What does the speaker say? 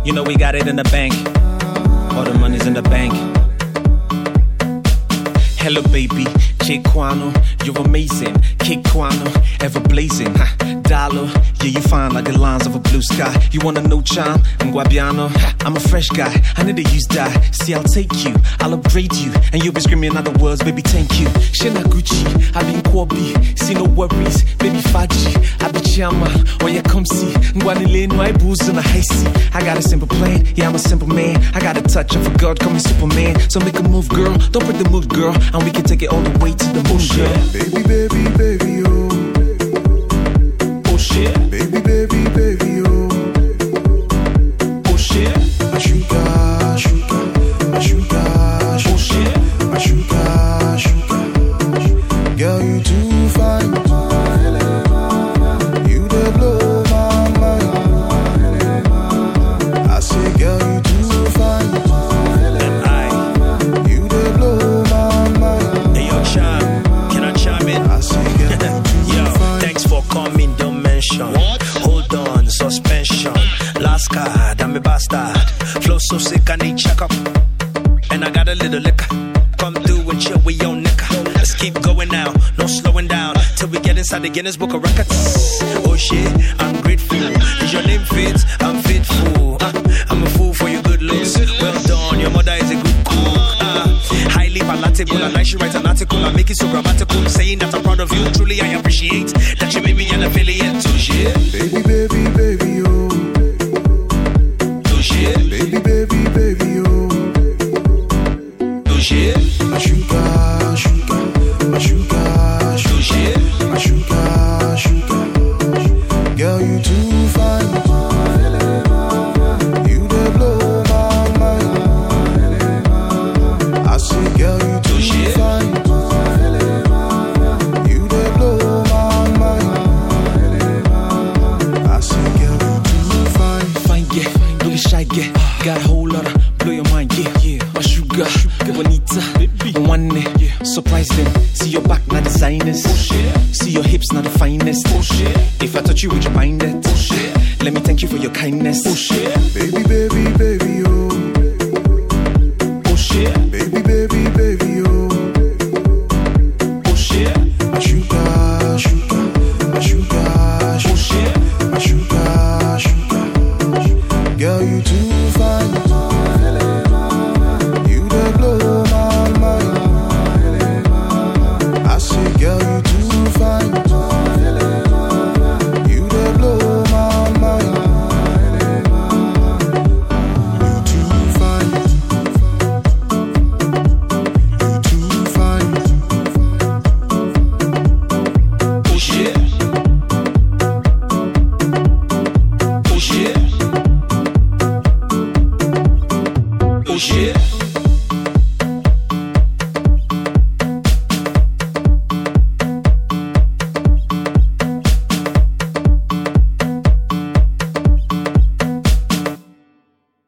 You know we got it in the bank. All the money's in the bank. Hello baby, Chiquano, you're amazing. Kikwano, ever blazing. Dollar, yeah you fine like the lines of a blue sky. You want a no charm? I'm Guabiano. I'm a fresh guy, I need to use dye. See I'll take you, I'll upgrade you, and you'll be screaming other words, baby thank you. Shina Gucci, I been Kwabi, see no worries, baby Faji. I be Chiama, or yeah come see. Ngwanile no I booze in a high sea. I got a simple plan, yeah I'm a simple man. I got a touch of a god, call me Superman. So make a move girl, don't break the mood girl. And we can take it all the way to the moon, girl. Baby, baby, baby, oh. Oh shit. Baby, baby, baby, oh. Oh shit. My sugar, sugar, my sugar, Oh shit. my sugar, sugar. Girl, you too fine. You dey blow my mind. I say, girl, you too fine. You dey blow my mind. Hey yo, Cham, can I chime in? I say, girl, you too Yo, fine. thanks for coming, don't mention. Hold on, suspension. Last card, I'm a bastard. Flow so sick, I need checkup. And I got a little liquor. Come through and chill with your nigga. Let's keep going now, no slowing down. Till we get inside the Guinness Book of Records. Oh shit, I'm grateful. Is your name fit? I'm faithful. I'm a fool for your good looks. Well done, your mother is a good cook. Highly palatable, and I should write an article and make it so grammatical. Saying that I'm proud of you, truly I appreciate that you made me an affiliate to shit. Baby, baby, baby, oh. To shit, Baby, baby, baby, oh. to shit, My sugar, sugar, my sugar, to shit. my sugar, sugar. Girl, you too fine. You dey blow my mind. I say, girl, you too shit. fine. You dey blow my mind. I say, girl, you too fine. Fine, yeah, don't be shy, yeah. Got a whole lot of blow your mind, yeah. My sugar, bonita, one yeah. Surprise them, see your back, not designers. See your hips, not the finest. If I touch you, would you mind it? Let me thank you for your kindness. Baby, baby, baby, oh.